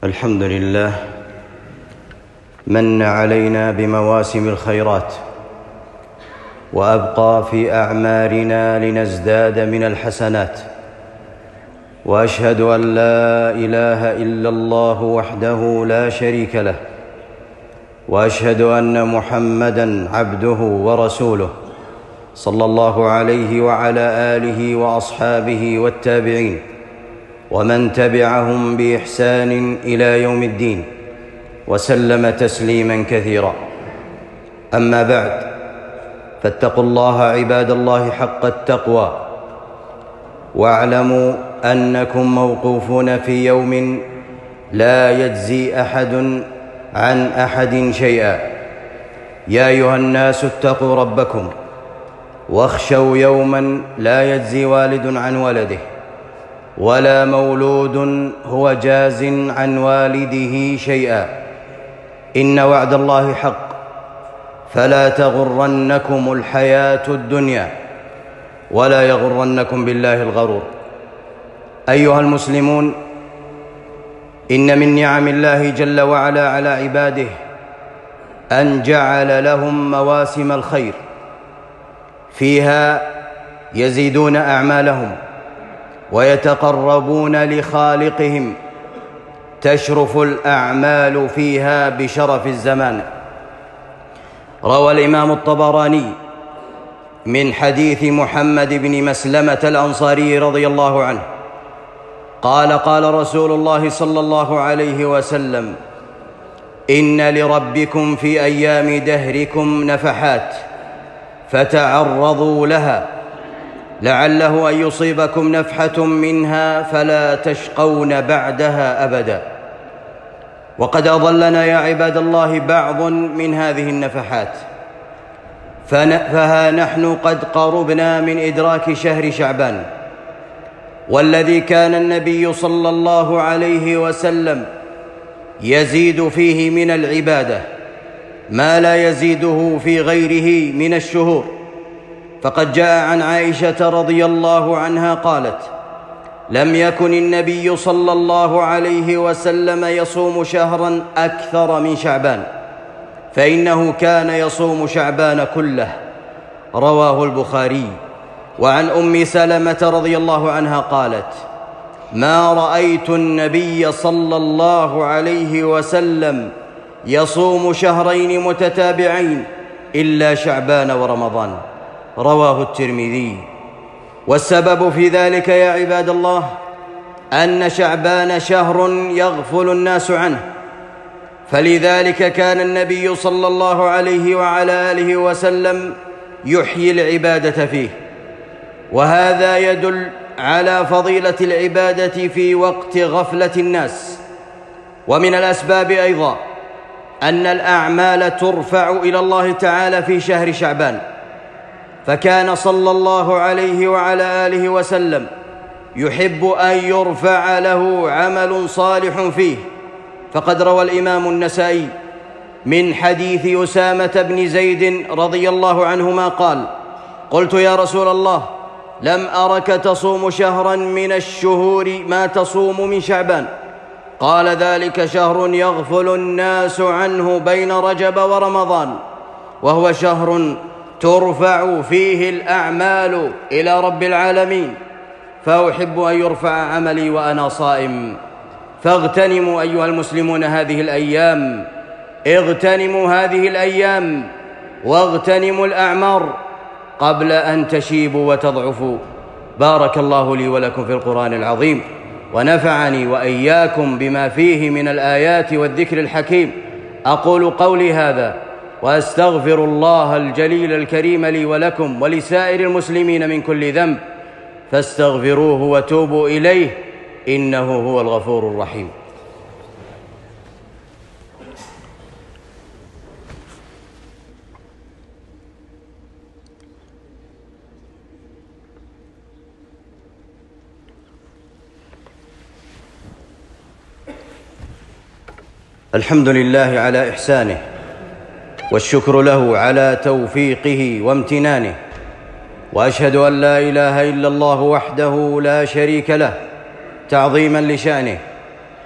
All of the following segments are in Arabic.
الحمد لله من علينا بمواسم الخيرات وأبقى في أعمارنا لنزداد من الحسنات، وأشهد أن لا إله إلا الله وحده لا شريك له، وأشهد أن محمدًا عبده ورسوله صلى الله عليه وعلى آله وأصحابه والتابعين ومن تبعهم بإحسان إلى يوم الدين، وسلم تسليماً كثيراً. أما بعد، فاتقوا الله عباد الله حق التقوى، واعلموا أنكم موقوفون في يوم لا يجزي أحد عن أحد شيئا. يا أيها الناس اتقوا ربكم واخشوا يوما لا يجزي والد عن ولده ولا مولود هو جاز عن والده شيئا. إن وعد الله حق، فلا تغرنكم الحياة الدنيا ولا يغرنكم بالله الغرور. أيها المسلمون، إن من نعم الله جل وعلا على عباده أن جعل لهم مواسم الخير فيها يزيدون أعمالهم ويتقربون لخالقهم، تشرف الأعمال فيها بشرف الزمان. روى الإمام الطبراني من حديث محمد بن مسلمة الأنصاري رضي الله عنه قال: قال رسول الله صلى الله عليه وسلم: إن لربكم في أيام دهركم نفحات فتعرضوا لها، لعله أن يصيبكم نفحة منها فلا تشقون بعدها أبدا. وقد أضلنا يا عباد الله بعض من هذه النفحات، فها نحن قد قربنا من إدراك شهر شعبان، والذي كان النبي صلى الله عليه وسلم يزيد فيه من العبادة ما لا يزيده في غيره من الشهور. فقد جاء عن عائشة رضي الله عنها قالت: لم يكن النبي صلى الله عليه وسلم يصوم شهرا أكثر من شعبان، فإنه كان يصوم شعبان كله. رواه البخاري. وعن أم سلمة رضي الله عنها قالت: ما رأيت النبي صلى الله عليه وسلم يصوم شهرين متتابعين إلا شعبان ورمضان. رواه الترمذي. والسبب في ذلك يا عباد الله أن شعبان شهر يغفل الناس عنه، فلذلك كان النبي صلى الله عليه وعلى آله وسلم يحيي العبادة فيه، وهذا يدل على فضيلة العبادة في وقت غفلة الناس. ومن الأسباب أيضا أن الأعمال ترفع إلى الله تعالى في شهر شعبان، فكان صلى الله عليه وعلى آله وسلم يحب أن يرفع له عمل صالح فيه. فقد روى الإمام النسائي من حديث أسامة بن زيد رضي الله عنهما قال: قلت يا رسول الله، لم أرك تصوم شهرا من الشهور ما تصوم من شعبان. قال: ذلك شهر يغفل الناس عنه بين رجب ورمضان، وهو شهر ترفع فيه الأعمال إلى رب العالمين، فأحب أن يرفع عملي وأنا صائم. فاغتنموا أيها المسلمون هذه الأيام، اغتنموا هذه الأيام واغتنموا الأعمار قبل أن تشيبوا وتضعفوا. بارك الله لي ولكم في القرآن العظيم، ونفعني وإياكم بما فيه من الآيات والذكر الحكيم. أقول قولي هذا وأستغفر الله الجليل الكريم لي ولكم ولسائر المسلمين من كل ذنب، فاستغفروه وتوبوا إليه، إنه هو الغفور الرحيم. الحمد لله على إحسانه، والشكر له على توفيقه وامتنانه، وأشهد أن لا إله إلا الله وحده لا شريك له تعظيما لشأنه،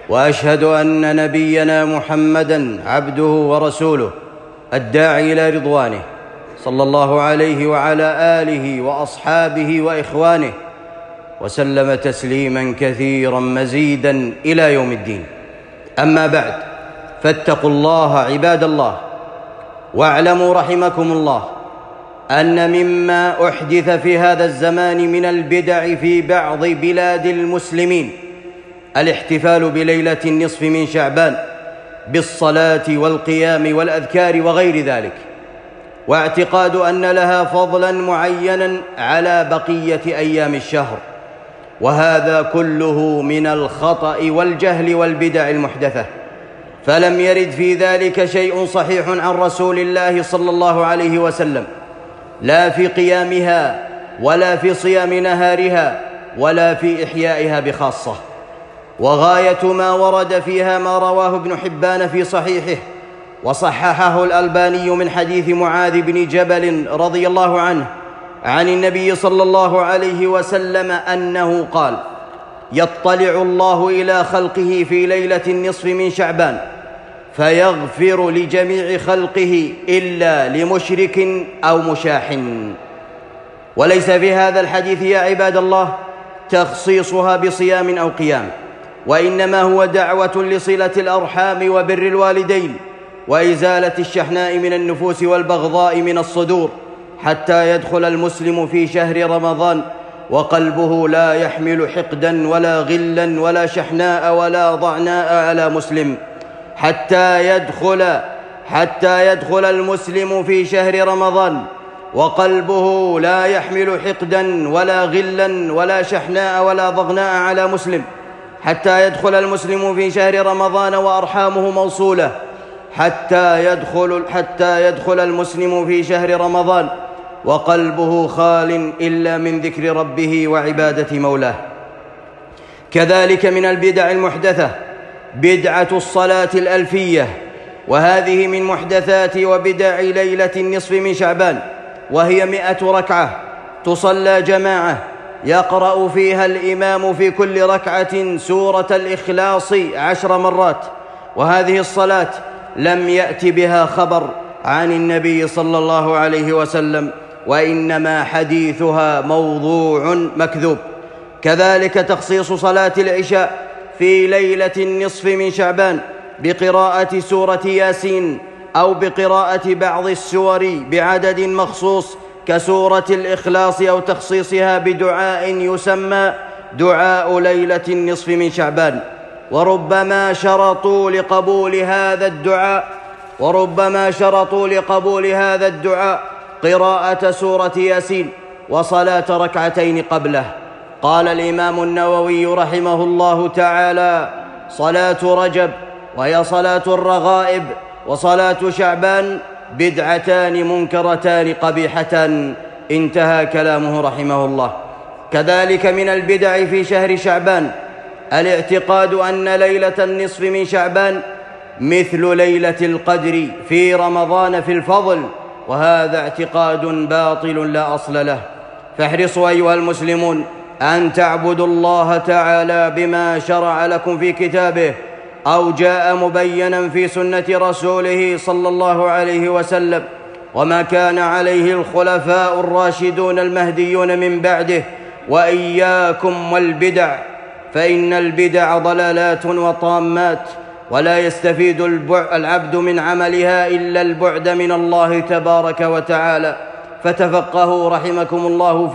وأشهد أن نبينا محمدًا عبده ورسوله الداعي إلى رضوانه، صلى الله عليه وعلى آله وأصحابه وإخوانه وسلم تسليماً كثيراً مزيداً إلى يوم الدين. أما بعد، فاتقوا الله عباد الله، واعلموا رحمكم الله أن مما أحدث في هذا الزمان من البدع في بعض بلاد المسلمين الاحتفال بليلة النصف من شعبان بالصلاة والقيام والأذكار وغير ذلك، واعتقاد أن لها فضلاً معيناً على بقية أيام الشهر، وهذا كله من الخطأ والجهل والبدع المحدثة، فلم يرد في ذلك شيء صحيح عن رسول الله صلى الله عليه وسلم، لا في قيامها ولا في صيام نهارها ولا في إحيائها بخاصة. وغاية ما ورد فيها ما رواه ابن حبان في صحيحه وصححه الألباني من حديث معاذ بن جبل رضي الله عنه عن النبي صلى الله عليه وسلم أنه قال: يطلع الله إلى خلقه في ليلة النصف من شعبان فيغفر لجميع خلقه إلا لمشرك أو مشاح. وليس في هذا الحديث يا عباد الله تخصيصها بصيام أو قيام، وإنما هو دعوة لصلة الأرحام وبر الوالدين وإزالة الشحناء من النفوس والبغضاء من الصدور، حتى يدخل المسلم في شهر رمضان وقلبه لا يحمل حقدا ولا غلا ولا شحناء ولا ضعناء على مسلم، حتى يدخل المسلم في شهر رمضان وقلبه لا يحمل حقدا ولا غلا ولا شحناء ولا ضغناء على مسلم، حتى يدخل المسلم في شهر رمضان وأرحامه موصولة، حتى يدخل المسلم في شهر رمضان وقلبه خال إلا من ذكر ربه وعبادة مولاه. كذلك من البدع المحدثة بدعة الصلاة الألفية، وهذه من محدثات وبدع ليلة النصف من شعبان، وهي 100 ركعة تصلى جماعة، يقرأ فيها الإمام في كل ركعة سورة الإخلاص 10 مرات، وهذه الصلاة لم يأت بها خبر عن النبي صلى الله عليه وسلم، وإنما حديثها موضوع مكذوب. كذلك تخصيص صلاة العشاء في ليلة النصف من شعبان بقراءة سورة ياسين أو بقراءة بعض السور بعدد مخصوص كسورة الإخلاص، أو تخصيصها بدعاء يسمى دعاء ليلة النصف من شعبان. وربما شرطوا لقبول هذا الدعاء قراءة سورة ياسين وصلاة ركعتين قبله. قال الإمام النووي رحمه الله تعالى: صلاة رجب وهي صلاة الرغائب وصلاة شعبان بدعتان منكرتان قبيحتان. انتهى كلامه رحمه الله. كذلك من البدع في شهر شعبان الاعتقاد أن ليلة النصف من شعبان مثل ليلة القدر في رمضان في الفضل، وهذا اعتقاد باطل لا أصل له. فاحرصوا أيها المسلمون أن تعبدوا الله تعالى بما شرع لكم في كتابه أو جاء مبينا في سنة رسوله صلى الله عليه وسلم، وما كان عليه الخلفاء الراشدون المهديون من بعده، وإياكم والبدع، فإن البدع ضلالات وطامات، ولا يستفيد العبد من عملها إلا البعد من الله تبارك وتعالى. فتفقهوا رحمكم الله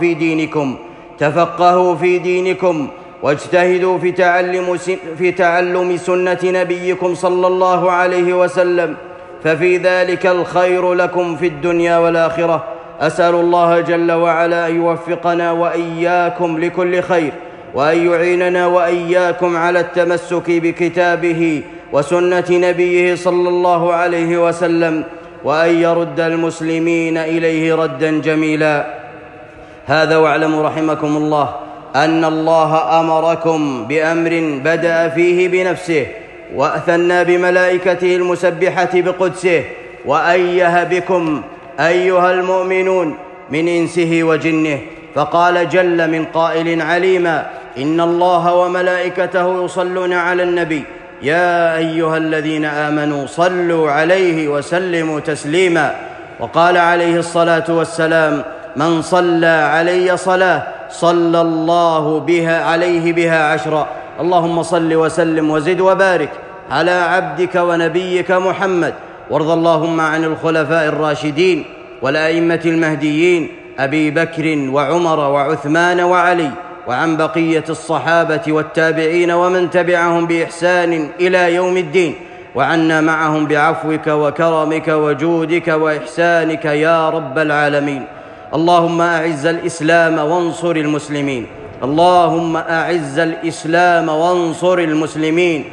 في دينكم واجتهدوا في تعلم سنة نبيكم صلى الله عليه وسلم، ففي ذلك الخير لكم في الدنيا والآخرة. أسأل الله جل وعلا أن يوفقنا وإياكم لكل خير، وأن يعيننا وإياكم على التمسك بكتابه وسنة نبيه صلى الله عليه وسلم، وأن يرد المسلمين إليه ردا جميلا. هذا واعلموا رحمكم الله أن الله أمركم بأمر بدأ فيه بنفسه وأثنى بملائكته المسبحة بقدسه، وأيه بكم أيها المؤمنون من إنسه وجنه، فقال جل من قائل عليما: إن الله وملائكته يصلون على النبي يا أيها الذين آمنوا صلوا عليه وسلموا تسليما. وقال عليه الصلاة والسلام: من صلى علي صلاة صلى الله عليه بها عشرا. اللهم صل وسلم وزد وبارك على عبدك ونبيك محمد. وارض اللهم عن الخلفاء الراشدين والأئمة المهديين أبي بكر وعمر وعثمان وعلي، وعن بقية الصحابة والتابعين ومن تبعهم بإحسان إلى يوم الدين، وعنا معهم بعفوك وكرمك وجودك وإحسانك يا رب العالمين. اللهم أعز الإسلام وانصر المسلمين، اللهم أعز الإسلام وانصر المسلمين،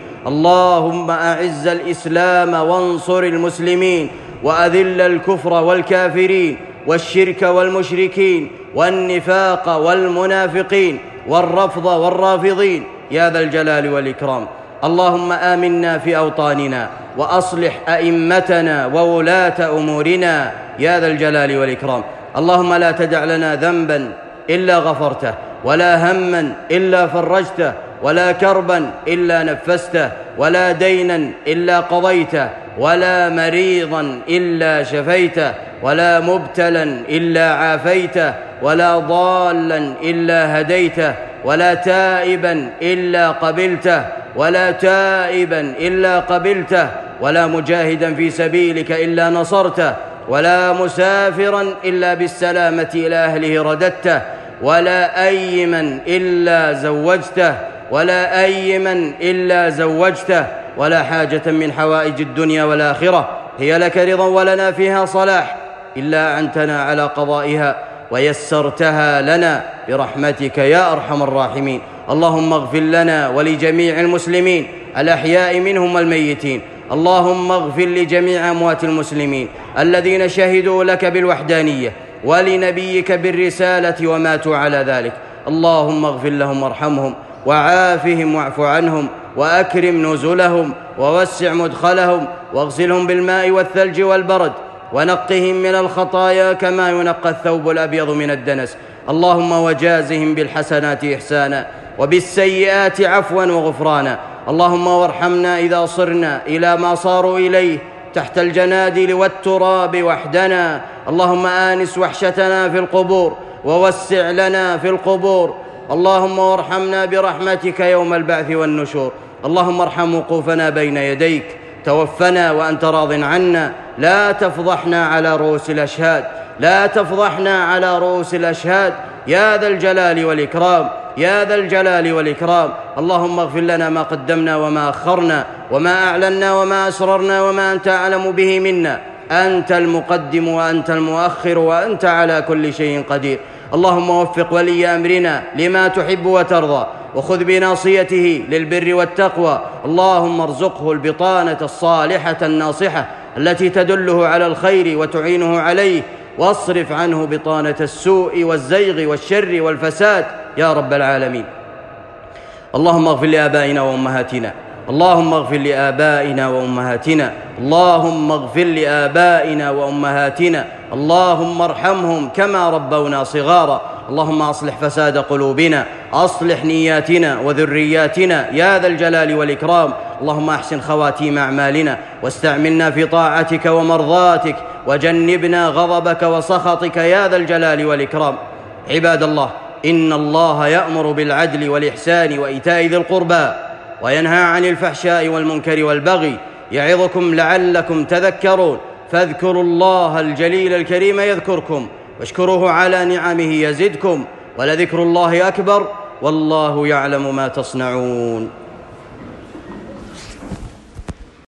اللهم أعز الإسلام وانصر المسلمين، وأذل الكفر والكافرين والشرك والمشركين والنفاق والمنافقين والرفض والرافضين يا ذا الجلال والإكرام. اللهم آمنا في أوطاننا وأصلح أئمتنا وولاة أمورنا يا ذا الجلال والإكرام. اللهم لا تدع لنا ذنبا إلا غفرته، ولا هما إلا فرجته، ولا كربا إلا نفسته، ولا دينا إلا قضيته، ولا مريضا إلا شفيته، ولا مبتلا إلا عافيته، ولا ضالا إلا هديته، ولا تائبا إلا قبلته، ولا تائبا إلا قبلته، ولا مجاهدا في سبيلك إلا نصرته، ولا مسافرا إلا بالسلامة إلى أهله رددته، ولا أيما إلا زوجته، ولا أيما إلا زوجته، ولا حاجة من حوائج الدنيا والآخرة هي لك رضا ولنا فيها صلاح إلا أعنتنا على قضائها ويسرتها لنا برحمتك يا أرحم الراحمين. اللهم اغفر لنا ولجميع المسلمين الأحياء منهم والميتين. اللهم اغفر لجميع أموات المسلمين الذين شهدوا لك بالوحدانية ولنبيك بالرسالة وماتوا على ذلك. اللهم اغفر لهم وارحمهم وعافهم واعف عنهم وأكرم نزلهم ووسع مدخلهم واغسلهم بالماء والثلج والبرد ونقهم من الخطايا كما ينقى الثوب الأبيض من الدنس. اللهم وجازهم بالحسنات إحسانا وبالسيئات عفوا وغفرانا. اللهم وارحمنا إذا صرنا إلى ما صاروا إليه تحت الجنادل والتراب وحدنا. اللهم آنس وحشتنا في القبور ووسع لنا في القبور. اللهم وارحمنا برحمتك يوم البعث والنشور. اللهم ارحم وقوفنا بين يديك، توفنا وأنت راض عنا، لا تفضحنا على رؤوس الأشهاد، لا تفضحنا على رؤوس الأشهاد يا ذا الجلال والإكرام، يا ذا الجلال والإكرام. اللهم اغفر لنا ما قدمنا وما أخرنا وما أعلنا وما أسررنا وما أنت أعلم به منا. أنت المقدم وأنت المؤخر وأنت على كل شيء قدير. اللهم وفق ولي أمرنا لما تحب وترضى، وخذ بناصيته للبر والتقوى. اللهم ارزقه البطانة الصالحة الناصحة التي تدله على الخير وتعينه عليه، واصرف عنه بطانة السوء والزيغ والشر والفساد يا رب العالمين. اللهم اغفر لآبائنا وأمهاتنا، اللهم اغفر لآبائنا وأمهاتنا، اللهم اغفر لآبائنا وأمهاتنا، اللهم ارحمهم كما ربونا صغارا. اللهم أصلح فساد قلوبنا، أصلح نياتنا وذرياتنا يا ذا الجلال والإكرام. اللهم أحسن خواتيم أعمالنا واستعملنا في طاعتك ومرضاتك، وجنبنا غضبك وسخطك يا ذا الجلال والإكرام. عباد الله، إن الله يأمر بالعدل والإحسان وإيتاء ذي القربى وينهى عن الفحشاء والمنكر والبغي، يعظكم لعلكم تذكرون. فاذكروا الله الجليل الكريم يذكركم، واشكروه على نعمه يزدكم، ولذكر الله أكبر، والله يعلم ما تصنعون.